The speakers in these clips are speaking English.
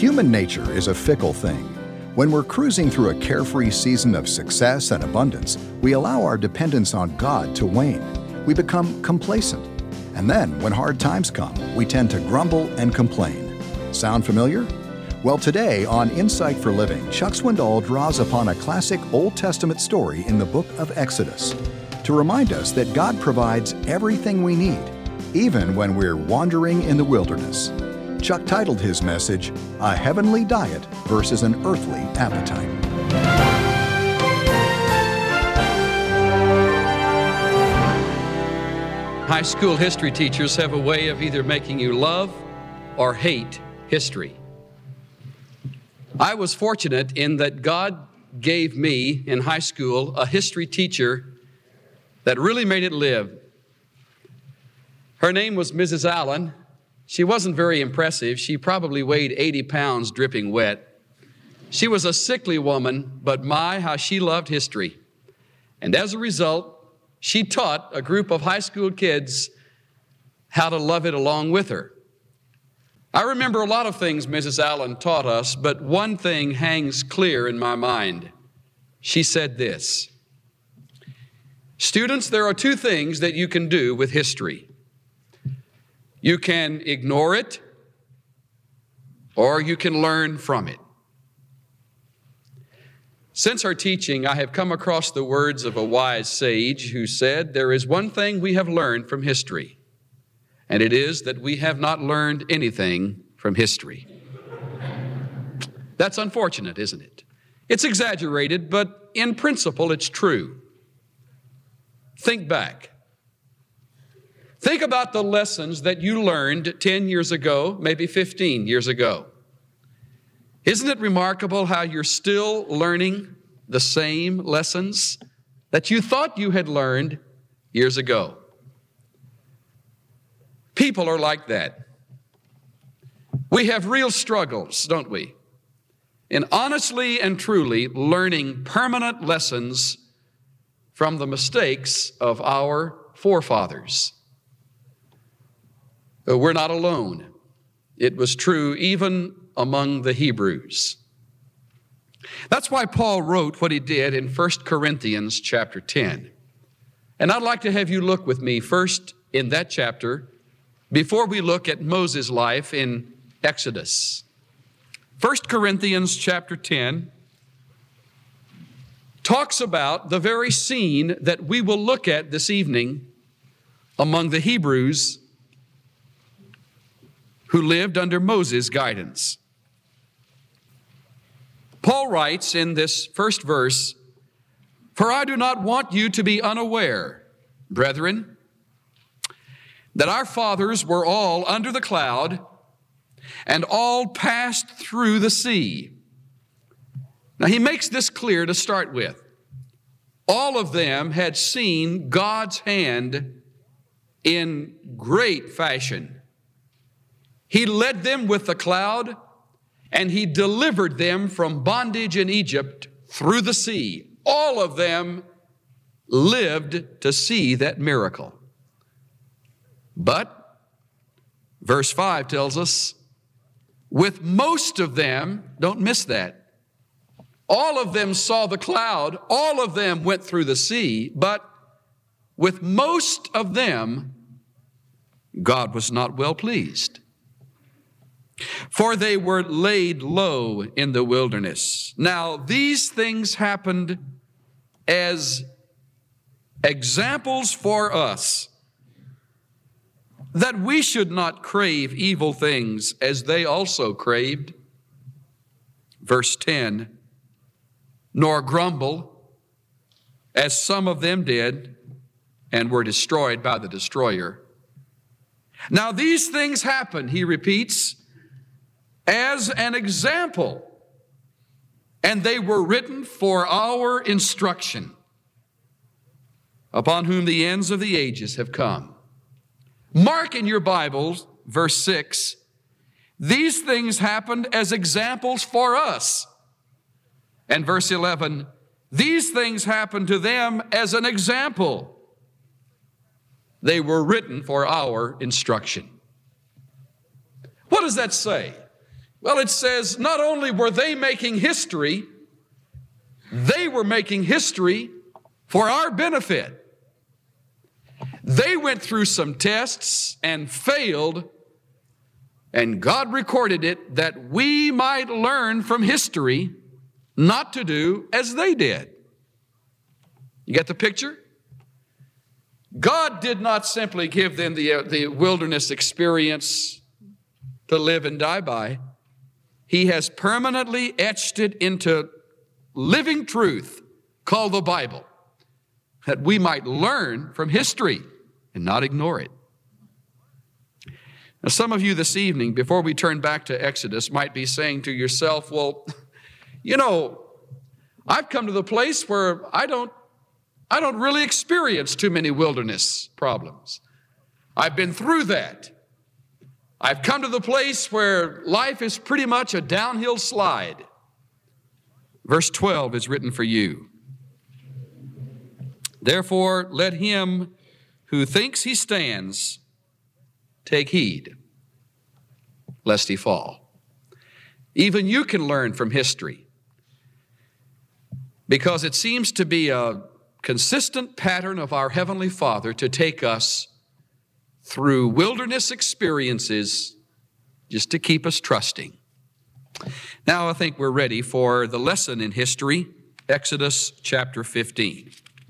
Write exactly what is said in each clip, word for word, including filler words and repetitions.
Human nature is a fickle thing. When we're cruising through a carefree season of success and abundance, we allow our dependence on God to wane. We become complacent. And then, when hard times come, we tend to grumble and complain. Sound familiar? Well, today on Insight for Living, Chuck Swindoll draws upon a classic Old Testament story in the book of Exodus to remind us that God provides everything we need, even when we're wandering in the wilderness. Chuck titled his message, A Heavenly Diet versus an Earthly Appetite. High school history teachers have a way of either making you love or hate history. I was fortunate in that God gave me in high school a history teacher that really made it live. Her name was Missus Allen. She wasn't very impressive. She probably weighed eighty pounds dripping wet. She was a sickly woman, but my, how she loved history. And as a result, she taught a group of high school kids how to love it along with her. I remember a lot of things Missus Allen taught us, but one thing hangs clear in my mind. She said this: students, there are two things that you can do with history. You can ignore it, or you can learn from it. Since her teaching, I have come across the words of a wise sage who said, there is one thing we have learned from history, and it is that we have not learned anything from history. That's unfortunate, isn't it? It's exaggerated, but in principle, it's true. Think back. Think about the lessons that you learned ten years ago, maybe fifteen years ago. Isn't it remarkable how you're still learning the same lessons that you thought you had learned years ago? People are like that. We have real struggles, don't we, in honestly and truly learning permanent lessons from the mistakes of our forefathers. We're not alone. It was true even among the Hebrews. That's why Paul wrote what he did in First Corinthians chapter ten. And I'd like to have you look with me first in that chapter before we look at Moses' life in Exodus. First Corinthians chapter ten talks about the very scene that we will look at this evening among the Hebrews who lived under Moses' guidance. Paul writes in this first verse, "For I do not want you to be unaware, brethren, that our fathers were all under the cloud and all passed through the sea." Now he makes this clear to start with. All of them had seen God's hand in great fashion. He led them with the cloud, and he delivered them from bondage in Egypt through the sea. All of them lived to see that miracle. But, verse five tells us, with most of them, don't miss that, all of them saw the cloud, all of them went through the sea, but with most of them, God was not well pleased. For they were laid low in the wilderness. Now, these things happened as examples for us, that we should not crave evil things as they also craved. Verse ten, nor grumble as some of them did and were destroyed by the destroyer. Now, these things happened, he repeats, as an example, and they were written for our instruction, upon whom the ends of the ages have come. Mark in your Bibles, verse six, these things happened as examples for us. And verse eleven, these things happened to them as an example. They were written for our instruction. What does that say? Well, it says not only were they making history, they were making history for our benefit. They went through some tests and failed, and God recorded it that we might learn from history not to do as they did. You get the picture? God did not simply give them the, uh, the wilderness experience to live and die by. He has permanently etched it into living truth called the Bible, that we might learn from history and not ignore it. Now, some of you this evening, before we turn back to Exodus, might be saying to yourself, well, you know, I've come to the place where I don't, I don't really experience too many wilderness problems. I've been through that. I've come to the place where life is pretty much a downhill slide. Verse twelve is written for you. Therefore, let him who thinks he stands take heed, lest he fall. Even you can learn from history, because it seems to be a consistent pattern of our Heavenly Father to take us through wilderness experiences just to keep us trusting. Now I think we're ready for the lesson in history, Exodus chapter fifteen.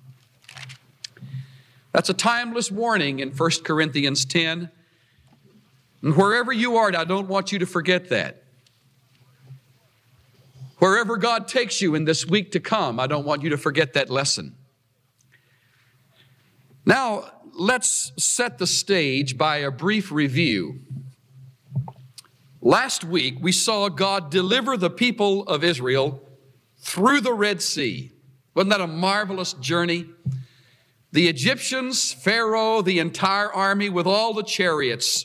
That's a timeless warning in First Corinthians ten. And wherever you are, I don't want you to forget that. Wherever God takes you in this week to come, I don't want you to forget that lesson. Now, let's set the stage by a brief review. Last week, we saw God deliver the people of Israel through the Red Sea. Wasn't that a marvelous journey? The Egyptians, Pharaoh, the entire army with all the chariots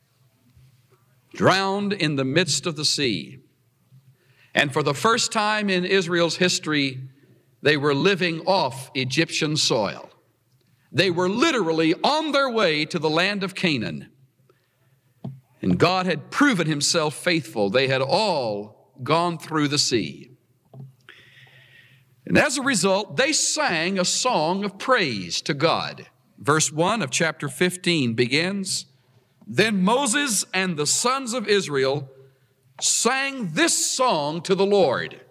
drowned in the midst of the sea. And for the first time in Israel's history, they were living off Egyptian soil. They were literally on their way to the land of Canaan. And God had proven himself faithful. They had all gone through the sea. And as a result, they sang a song of praise to God. Verse one of chapter fifteen begins, "Then Moses and the sons of Israel sang this song to the Lord."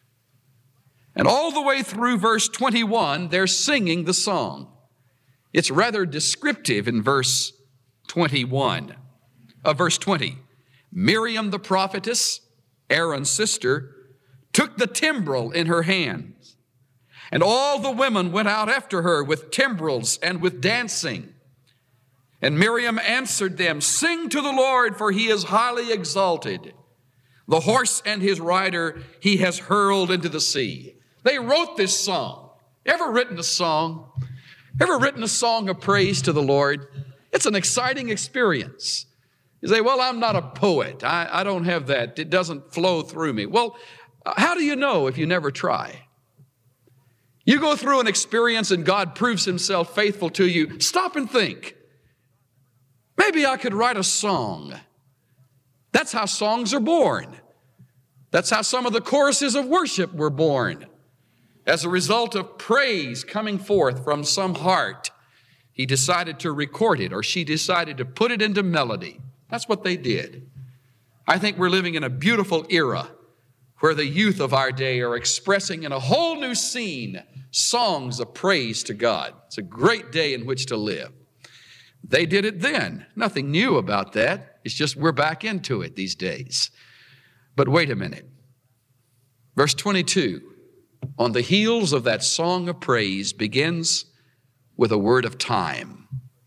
And all the way through verse twenty-one, they're singing the song. It's rather descriptive in verse twenty-one. Uh, verse twenty, Miriam the prophetess, Aaron's sister, took the timbrel in her hands, and all the women went out after her with timbrels and with dancing. And Miriam answered them, "Sing to the Lord, for he is highly exalted. The horse and his rider he has hurled into the sea." They wrote this song. Ever written a song? Ever written a song of praise to the Lord? It's an exciting experience. You say, well, I'm not a poet. I, I don't have that. It doesn't flow through me. Well, how do you know if you never try? You go through an experience and God proves himself faithful to you. Stop and think. Maybe I could write a song. That's how songs are born. That's how some of the choruses of worship were born. As a result of praise coming forth from some heart, he decided to record it, or she decided to put it into melody. That's what they did. I think we're living in a beautiful era where the youth of our day are expressing in a whole new scene songs of praise to God. It's a great day in which to live. They did it then. Nothing new about that. It's just we're back into it these days. But wait a minute. Verse twenty-two, on the heels of that song of praise begins with a word of time.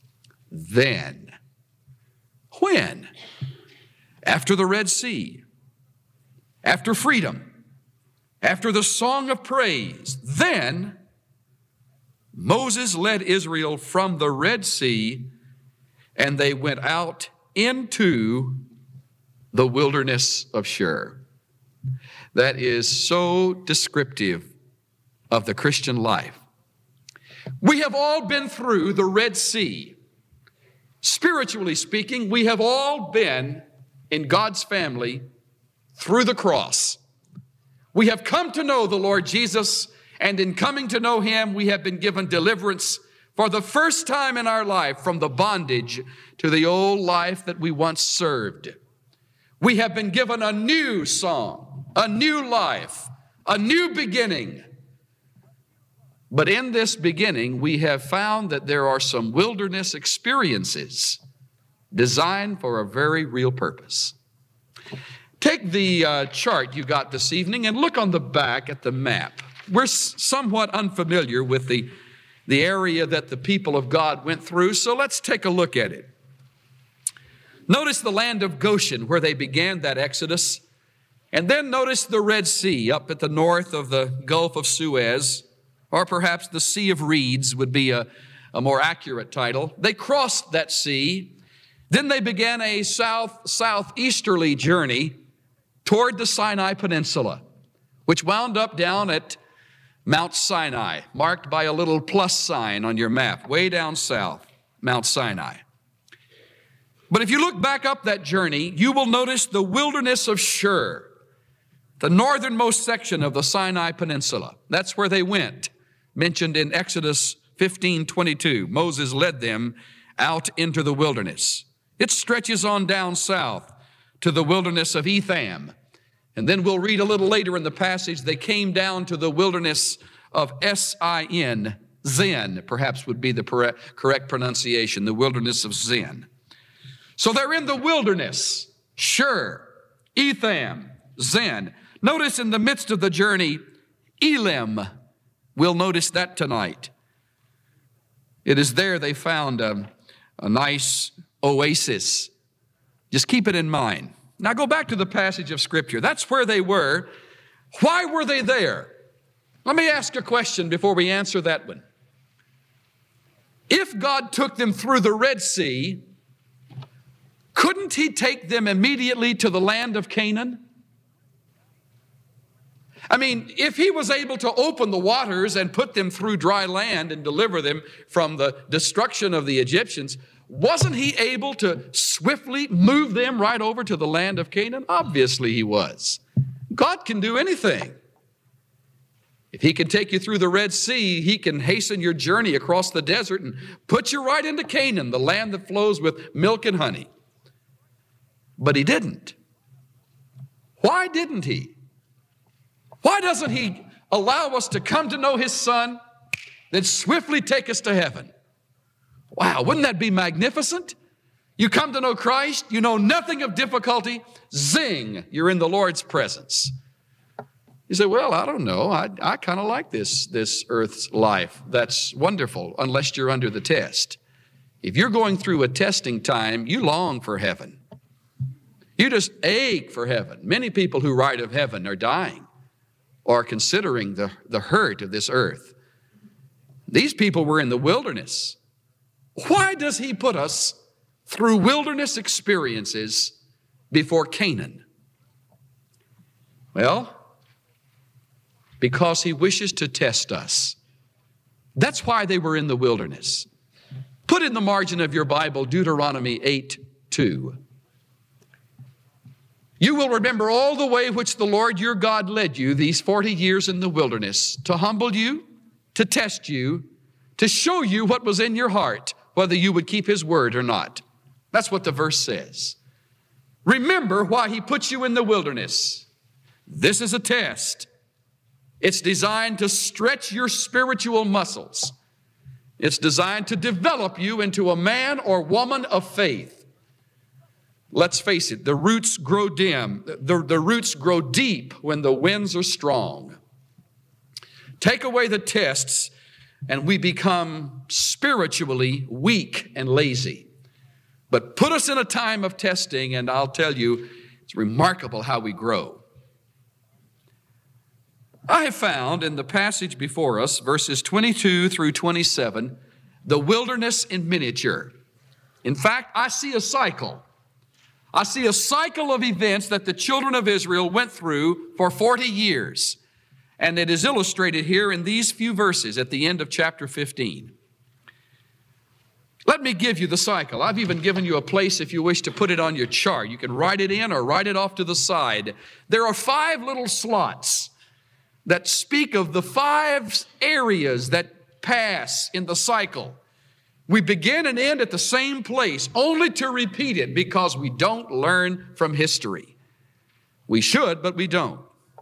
Then. When? After the Red Sea. After freedom. After the song of praise. Then Moses led Israel from the Red Sea, and they went out into the wilderness of Shur. That is so descriptive of the Christian life. We have all been through the Red Sea. Spiritually speaking, we have all been in God's family through the cross. We have come to know the Lord Jesus, and in coming to know him, we have been given deliverance for the first time in our life from the bondage to the old life that we once served. We have been given a new song, a new life, a new beginning. But in this beginning, we have found that there are some wilderness experiences designed for a very real purpose. Take the uh, chart you got this evening and look on the back at the map. We're s- somewhat unfamiliar with the, the area that the people of God went through, so let's take a look at it. Notice the land of Goshen, where they began that exodus, and then notice the Red Sea up at the north of the Gulf of Suez, or perhaps the Sea of Reeds would be a, a more accurate title. They crossed that sea. Then they began a south southeasterly journey toward the Sinai Peninsula, which wound up down at Mount Sinai, marked by a little plus sign on your map, way down south, Mount Sinai. But if you look back up that journey, you will notice the wilderness of Shur, the northernmost section of the Sinai Peninsula. That's where they went, mentioned in Exodus fifteen twenty-two. Moses led them out into the wilderness. It stretches on down south to the wilderness of Etham. And then we'll read a little later in the passage, they came down to the wilderness of S I N, Zin, perhaps would be the correct pronunciation, the wilderness of Zin. So they're in the wilderness, Shur, Etham, Zin. Notice in the midst of the journey, Elim. We'll notice that tonight. It is there they found a, a nice oasis. Just keep it in mind. Now go back to the passage of Scripture. That's where they were. Why were they there? Let me ask a question before we answer that one. If God took them through the Red Sea, couldn't he take them immediately to the land of Canaan? I mean, if he was able to open the waters and put them through dry land and deliver them from the destruction of the Egyptians, wasn't he able to swiftly move them right over to the land of Canaan? Obviously he was. God can do anything. If he can take you through the Red Sea, he can hasten your journey across the desert and put you right into Canaan, the land that flows with milk and honey. But he didn't. Why didn't he? Why doesn't he allow us to come to know his Son, then swiftly take us to heaven? Wow, wouldn't that be magnificent? You come to know Christ, you know nothing of difficulty, zing, you're in the Lord's presence. You say, well, I don't know, I, I kind of like this, this earth's life. That's wonderful, unless you're under the test. If you're going through a testing time, you long for heaven. You just ache for heaven. Many people who write of heaven are dying or considering the, the hurt of this earth. These people were in the wilderness. Why does he put us through wilderness experiences before Canaan? Well, because he wishes to test us. That's why they were in the wilderness. Put in the margin of your Bible Deuteronomy eight two. You will remember all the way which the Lord your God led you these forty years in the wilderness, to humble you, to test you, to show you what was in your heart, whether you would keep his word or not. That's what the verse says. Remember why he put you in the wilderness. This is a test. It's designed to stretch your spiritual muscles. It's designed to develop you into a man or woman of faith. Let's face it, the roots grow dim. The, the roots grow deep when the winds are strong. Take away the tests and we become spiritually weak and lazy. But put us in a time of testing and I'll tell you, it's remarkable how we grow. I have found in the passage before us, verses twenty-two through twenty-seven, the wilderness in miniature. In fact, I see a cycle. I see a cycle of events that the children of Israel went through for forty years. And it is illustrated here in these few verses at the end of chapter fifteen. Let me give you the cycle. I've even given you a place if you wish to put it on your chart. You can write it in or write it off to the side. There are five little slots that speak of the five areas that pass in the cycle. We begin and end at the same place, only to repeat it because we don't learn from history. We should, but we don't.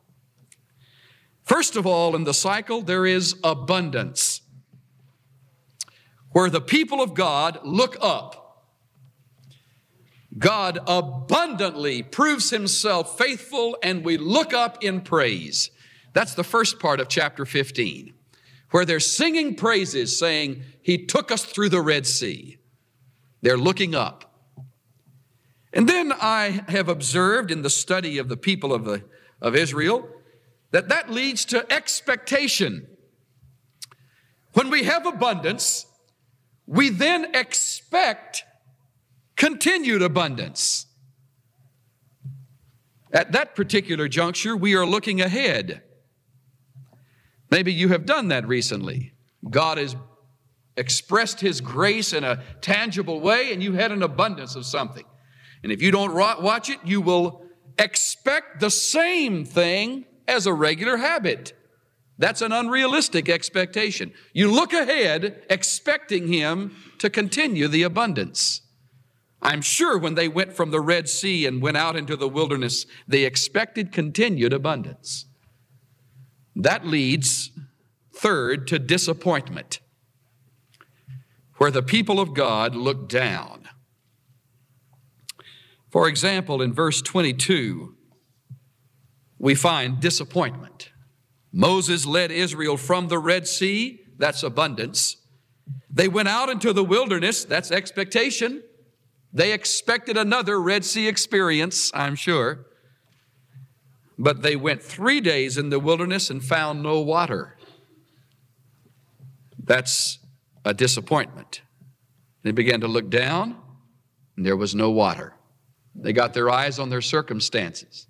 First of all, in the cycle, there is abundance, where the people of God look up. God abundantly proves himself faithful, and we look up in praise. That's the first part of chapter fifteen, where they're singing praises, saying, he took us through the Red Sea. They're looking up. And then I have observed in the study of the people of, the, of Israel that that leads to expectation. When we have abundance, we then expect continued abundance. At that particular juncture, we are looking ahead. Maybe you have done that recently. God has expressed his grace in a tangible way, and you had an abundance of something. And if you don't watch it, you will expect the same thing as a regular habit. That's an unrealistic expectation. You look ahead expecting him to continue the abundance. I'm sure when they went from the Red Sea and went out into the wilderness, they expected continued abundance. That leads, third, to disappointment, where the people of God look down. For example, in verse twenty-two, we find disappointment. Moses led Israel from the Red Sea, that's abundance. They went out into the wilderness, that's expectation. They expected another Red Sea experience, I'm sure. But they went three days in the wilderness and found no water. That's a disappointment. They began to look down, and there was no water. They got their eyes on their circumstances.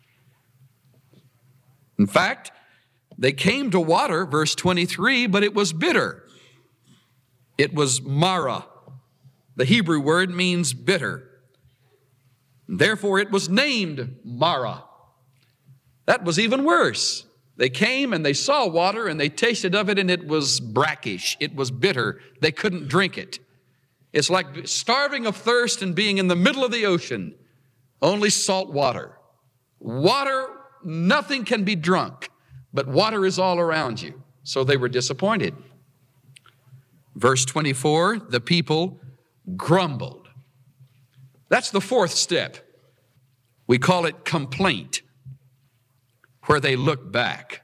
In fact, they came to water, verse twenty-three, but it was bitter. It was Mara. The Hebrew word means bitter. Therefore, it was named Mara. That was even worse. They came and they saw water and they tasted of it, and it was brackish. It was bitter. They couldn't drink it. It's like starving of thirst and being in the middle of the ocean. Only salt water. Water, nothing can be drunk, but water is all around you. So they were disappointed. Verse twenty-four, the people grumbled. That's the fourth step. We call it complaint, where they look back.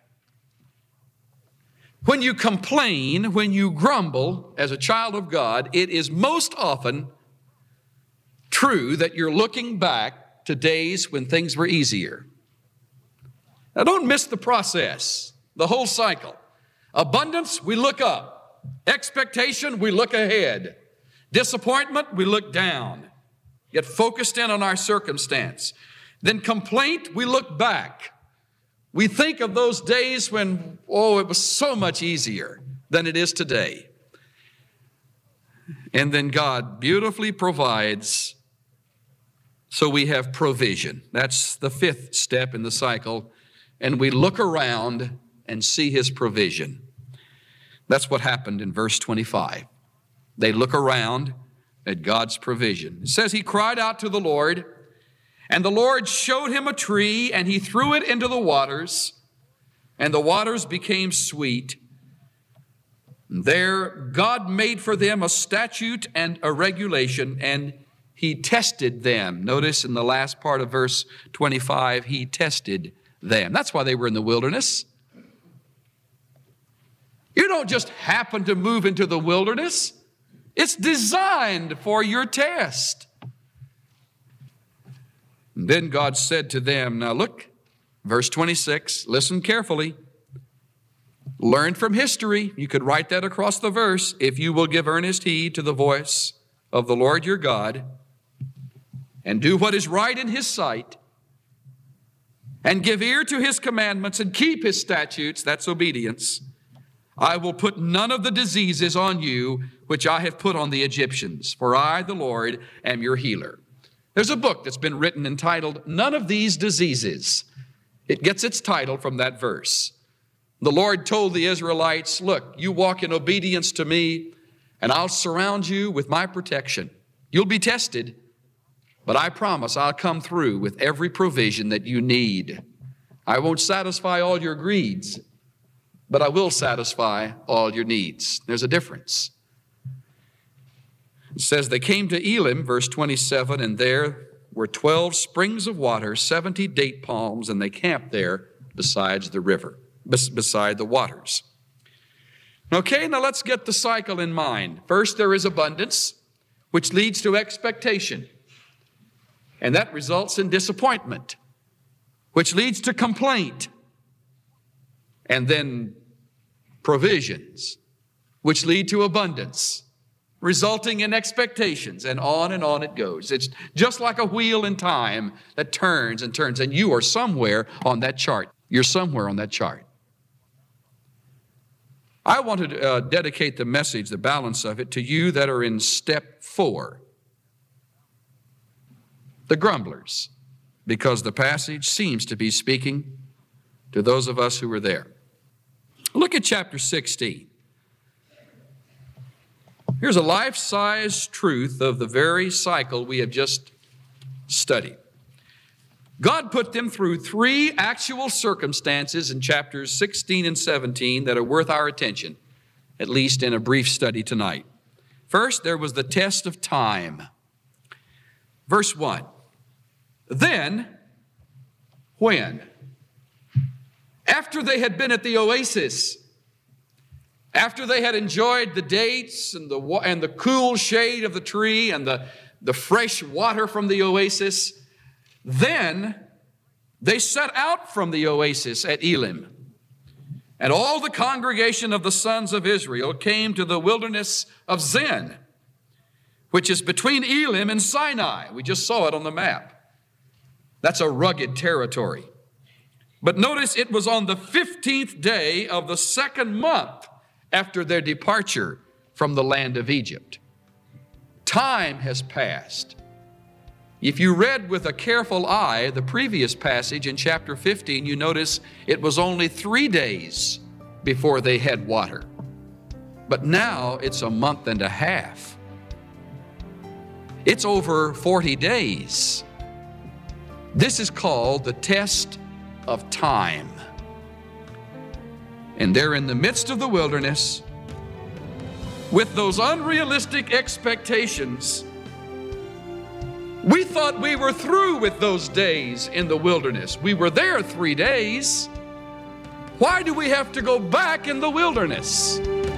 When you complain, when you grumble as a child of God, it is most often true that you're looking back to days when things were easier. Now don't miss the process, the whole cycle. Abundance, we look up. Expectation, we look ahead. Disappointment, we look down. Get focused in on our circumstance. Then complaint, we look back. We think of those days when, oh, it was so much easier than it is today. And then God beautifully provides, so we have provision. That's the fifth step in the cycle. And we look around and see his provision. That's what happened in verse twenty-five. They look around at God's provision. It says he cried out to the Lord, and the Lord showed him a tree, and he threw it into the waters, and the waters became sweet. There God made for them a statute and a regulation, and he tested them. Notice in the last part of verse twenty-five, he tested them. That's why they were in the wilderness. You don't just happen to move into the wilderness. It's designed for your test. And then God said to them, now look, verse twenty-six, listen carefully. Learn from history. You could write that across the verse. If you will give earnest heed to the voice of the Lord your God and do what is right in his sight and give ear to his commandments and keep his statutes, that's obedience, I will put none of the diseases on you which I have put on the Egyptians, for I, the Lord, am your healer. There's a book that's been written entitled, None of These Diseases. It gets its title from that verse. The Lord told the Israelites, look, you walk in obedience to me, and I'll surround you with my protection. You'll be tested, but I promise I'll come through with every provision that you need. I won't satisfy all your greeds, but I will satisfy all your needs. There's a difference. It says they came to Elim, verse twenty-seven, and there were twelve springs of water, seventy date palms, and they camped there besides the river, beside the waters. Okay, now let's get the cycle in mind. First, there is abundance, which leads to expectation, and that results in disappointment, which leads to complaint, and then provisions, which lead to abundance, resulting in expectations, and on and on it goes. It's just like a wheel in time that turns and turns, and you are somewhere on that chart. You're somewhere on that chart. I want to uh, dedicate the message, the balance of it, to you that are in step four, the grumblers, because the passage seems to be speaking to those of us who are there. Look at chapter sixteen. Here's a life-size truth of the very cycle we have just studied. God put them through three actual circumstances in chapters sixteen and seventeen that are worth our attention, at least in a brief study tonight. First, there was the test of time. Verse one, then, when? After they had been at the oasis, after they had enjoyed the dates and the and the cool shade of the tree and the, the fresh water from the oasis, then they set out from the oasis at Elim. And all the congregation of the sons of Israel came to the wilderness of Zin, which is between Elim and Sinai. We just saw it on the map. That's a rugged territory. But notice it was on the fifteenth day of the second month after their departure from the land of Egypt. Time has passed. If you read with a careful eye the previous passage in chapter fifteen, you notice it was only three days before they had water. But now it's a month and a half. It's over forty days. This is called the test of time. And they're in the midst of the wilderness with those unrealistic expectations. We thought we were through with those days in the wilderness. We were there three days. Why do we have to go back in the wilderness?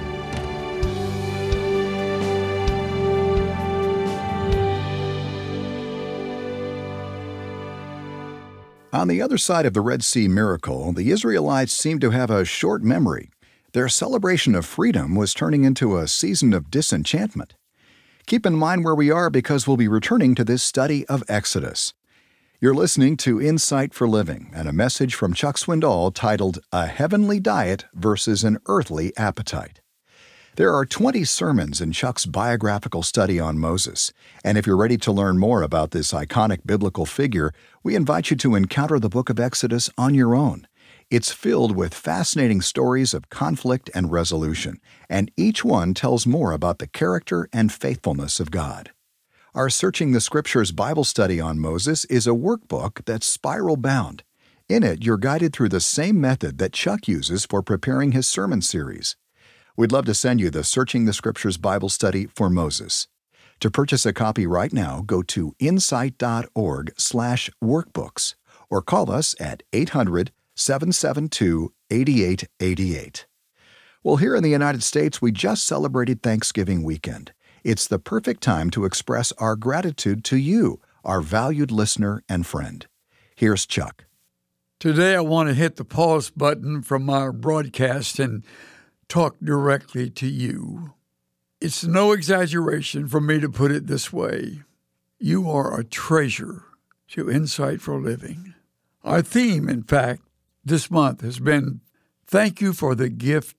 On the other side of the Red Sea miracle, the Israelites seemed to have a short memory. Their celebration of freedom was turning into a season of disenchantment. Keep in mind where we are because we'll be returning to this study of Exodus. You're listening to Insight for Living and a message from Chuck Swindoll titled A Heavenly Diet versus an Earthly Appetite. There are twenty sermons in Chuck's biographical study on Moses, and if you're ready to learn more about this iconic biblical figure, we invite you to encounter the book of Exodus on your own. It's filled with fascinating stories of conflict and resolution, and each one tells more about the character and faithfulness of God. Our Searching the Scriptures Bible study on Moses is a workbook that's spiral-bound. In it, you're guided through the same method that Chuck uses for preparing his sermon series. We'd love to send you the Searching the Scriptures Bible study for Moses. To purchase a copy right now, go to insight.org slash workbooks or call us at eight hundred, seven seven two, eight eight eight eight. Well, here in the United States, we just celebrated Thanksgiving weekend. It's the perfect time to express our gratitude to you, our valued listener and friend. Here's Chuck. Today I want to hit the pause button from our broadcast and talk directly to you. It's no exaggeration for me to put it this way. You are a treasure to Insight for Living. Our theme, in fact, this month has been Thank You for the Gift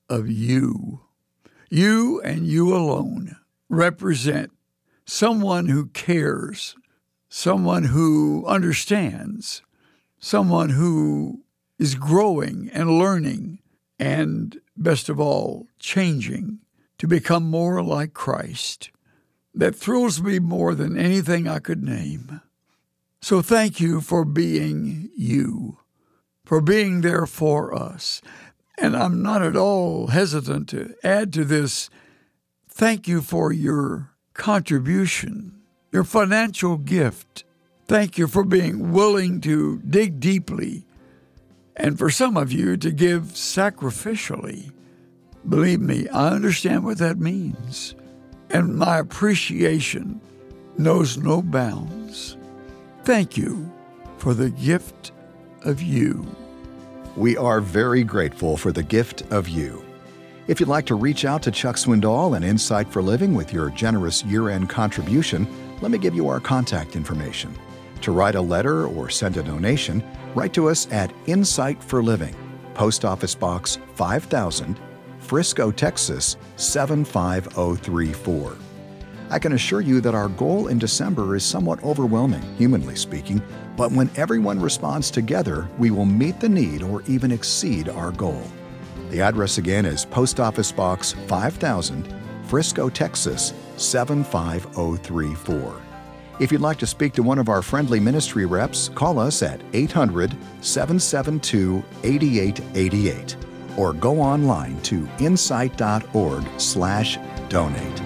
of you. You and you alone represent someone who cares, someone who understands, someone who is growing and learning and, best of all, changing to become more like Christ. That thrills me more than anything I could name. So thank you for being you, for being there for us. And I'm not at all hesitant to add to this, thank you for your contribution, your financial gift. Thank you for being willing to dig deeply, and for some of you to give sacrificially. Believe me, I understand what that means, and my appreciation knows no bounds. Thank you for the gift of you. We are very grateful for the gift of you. If you'd like to reach out to Chuck Swindoll and Insight for Living with your generous year-end contribution, let me give you our contact information. To write a letter or send a donation, write to us at Insight for Living, Post Office Box five thousand, Frisco, Texas seven five zero three four. I can assure you that our goal in December is somewhat overwhelming, humanly speaking, but when everyone responds together, we will meet the need or even exceed our goal. The address again is Post Office Box five thousand, Frisco, Texas seven five zero three four. If you'd like to speak to one of our friendly ministry reps, call us at eight hundred, seven seven two, eight eight eight eight or go online to insight.org slash donate.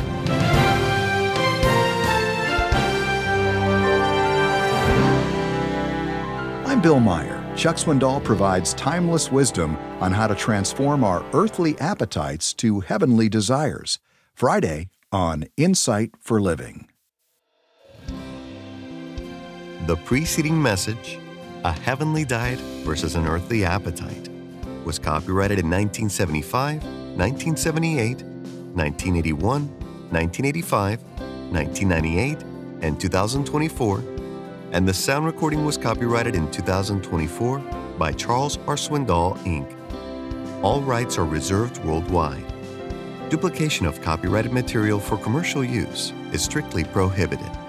I'm Bill Meyer. Chuck Swindoll provides timeless wisdom on how to transform our earthly appetites to heavenly desires. Friday on Insight for Living. The preceding message, A Heavenly Diet versus an Earthly Appetite, was copyrighted in nineteen seventy-five, nineteen seventy-eight, nineteen eighty-one, nineteen eighty-five, nineteen ninety-eight, and two thousand twenty-four, and the sound recording was copyrighted in two thousand twenty-four by Charles R. Swindoll, Incorporated. All rights are reserved worldwide. Duplication of copyrighted material for commercial use is strictly prohibited.